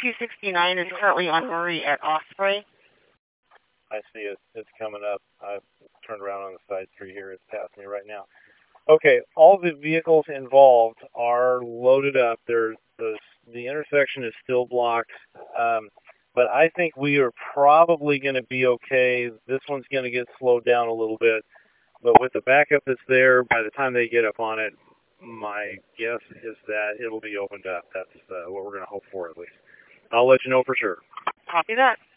269 is currently on Murray at Osprey. I see it. It's coming up. I've turned around on the side street here. It's past me right now. Okay, all the vehicles involved are loaded up. The intersection is still blocked, but I think we are probably going to be okay. This one's going to get slowed down a little bit, but with the backup that's there, by the time they get up on it, my guess is that it'll be opened up. That's what we're going to hope for, at least. I'll let you know for sure. Copy that.